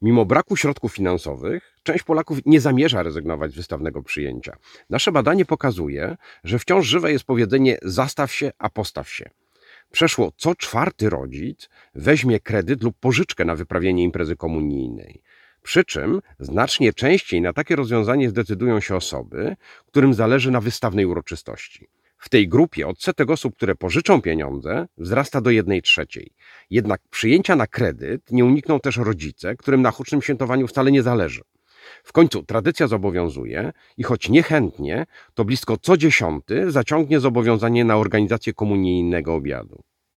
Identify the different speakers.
Speaker 1: Mimo braku środków finansowych, część Polaków nie zamierza rezygnować z wystawnego przyjęcia. Nasze badanie pokazuje, że wciąż żywe jest powiedzenie zastaw się, a postaw się. Przeszło co czwarty rodzic weźmie kredyt lub pożyczkę na wyprawienie imprezy komunijnej. Przy czym znacznie częściej na takie rozwiązanie zdecydują się osoby, którym zależy na wystawnej uroczystości. W tej grupie odsetek osób, które pożyczą pieniądze, wzrasta do 1/3. Jednak przyjęcia na kredyt nie unikną też rodzice, którym na hucznym świętowaniu wcale nie zależy. W końcu tradycja zobowiązuje i choć niechętnie, to blisko co 10 zaciągnie zobowiązanie na organizację komunijnego obiadu.